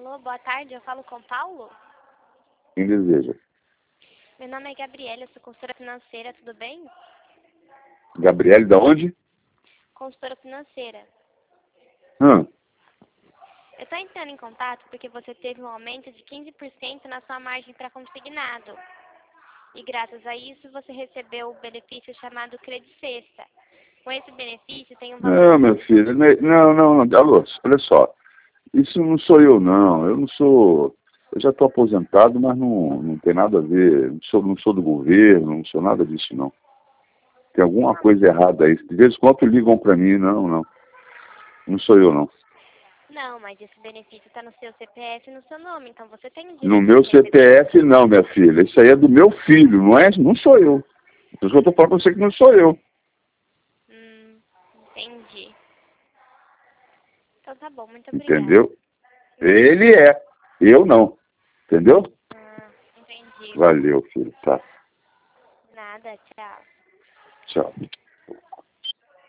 Alô, boa tarde, eu falo com Paulo? Quem deseja? Meu nome é Gabriela, eu sou consultora financeira, tudo bem? Gabriele, da onde? Consultora financeira. Hã? Eu estou entrando em contato porque você teve um aumento de 15% na sua margem para consignado. E graças a isso você recebeu o benefício chamado Credi Sexta. Com esse benefício tem um valor... Não, meu filho, não, alô, olha só. Isso não sou eu, não. Eu não sou... Eu já estou aposentado, mas não tem nada a ver. Não sou do governo, não sou nada disso, não. Tem alguma coisa errada aí. De vez em quando ligam para mim, não. Não sou eu, não. Não, mas esse benefício está no seu CPF e no seu nome, então você tem o No direito meu de receber. CPF, não, minha filha. Isso aí é do meu filho, não sou eu. Por isso que eu estou falando para você que não sou eu. Entendi. Então tá bom, muito obrigada. Entendeu? Ele é. Eu não. Entendeu? Entendi. Valeu, filho. Tá. Nada, tchau. Tchau.